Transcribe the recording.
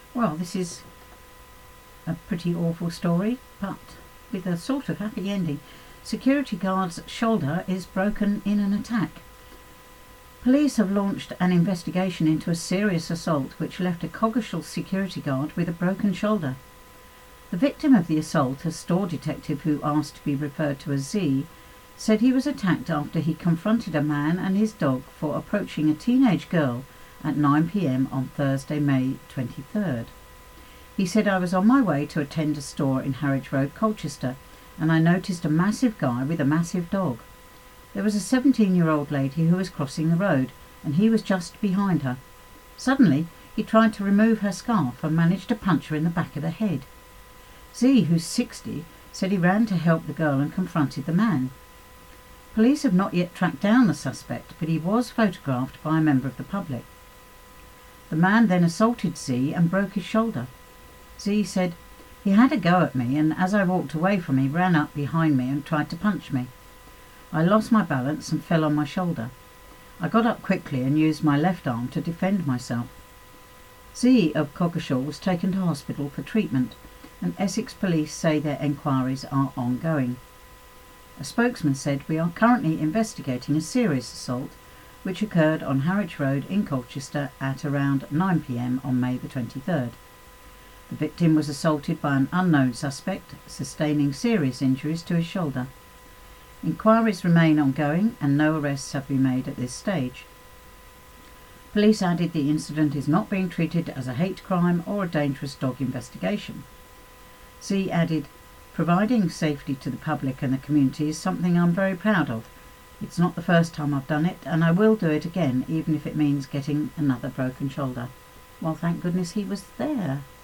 Well, this is a pretty awful story, but with a sort of happy ending. Security guard's shoulder is broken in an attack. Police have launched an investigation into a serious assault which left a Coggeshall security guard with a broken shoulder. The victim of the assault, a store detective who asked to be referred to as Z, said he was attacked after he confronted a man and his dog for approaching a teenage girl at 9 p.m. on Thursday, May 23rd. He said, "I was on my way to attend a store in Harwich Road, Colchester, and I noticed a massive guy with a massive dog. There was a 17-year-old lady who was crossing the road, and he was just behind her. Suddenly, he tried to remove her scarf and managed to punch her in the back of the head." Z, who's 60, said he ran to help the girl and confronted the man. Police have not yet tracked down the suspect, but he was photographed by a member of the public. The man then assaulted Z and broke his shoulder. Z said, "He had a go at me, and as I walked away from him, he ran up behind me and tried to punch me. I lost my balance and fell on my shoulder. I got up quickly and used my left arm to defend myself." Z of Coggeshall was taken to hospital for treatment, and Essex Police say their enquiries are ongoing. A spokesman said, "We are currently investigating a serious assault which occurred on Harwich Road in Colchester at around 9 p.m. on May the 23rd. The victim was assaulted by an unknown suspect, sustaining serious injuries to his shoulder. Inquiries remain ongoing and no arrests have been made at this stage." Police added the incident is not being treated as a hate crime or a dangerous dog investigation. Z added, "Providing safety to the public and the community is something I'm very proud of. It's not the first time I've done it, and I will do it again, even if it means getting another broken shoulder." Well, thank goodness he was there.